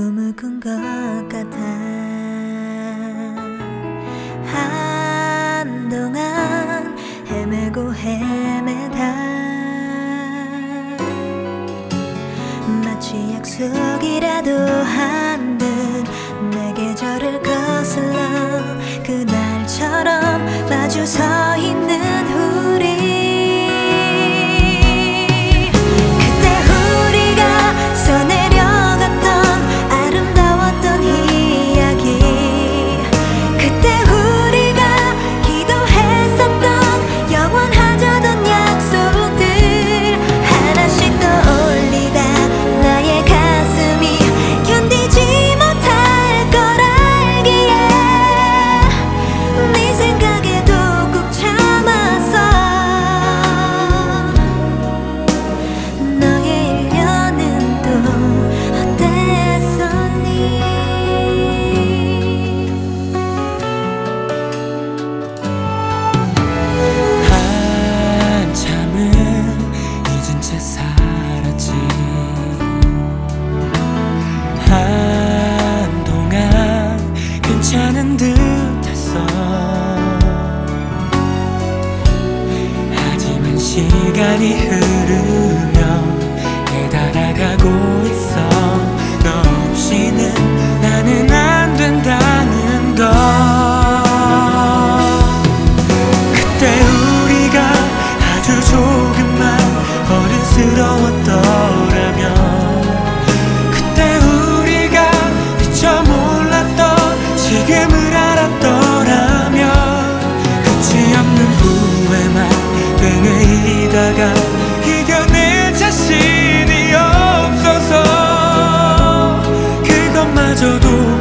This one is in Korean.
꿈을 꾼 것 같아. 한동안 헤매고 헤매다 마치 약속이라도 한 듯 내 계절을 거슬러 그날처럼 마주 서 있는 우리. 괜찮은 듯했어. 하지만 시간이 흐르며 깨달아가고 있어. 너 없이는 나는 안 된다는 걸. 그때 우리가 아주 조금만 어른스러웠더라면, 그때 우리가 미처 몰랐던 지금을 알았더라면, 끝이 없는 후회만 되뇌이다가 이겨낼 자신이 없어서 그것마저도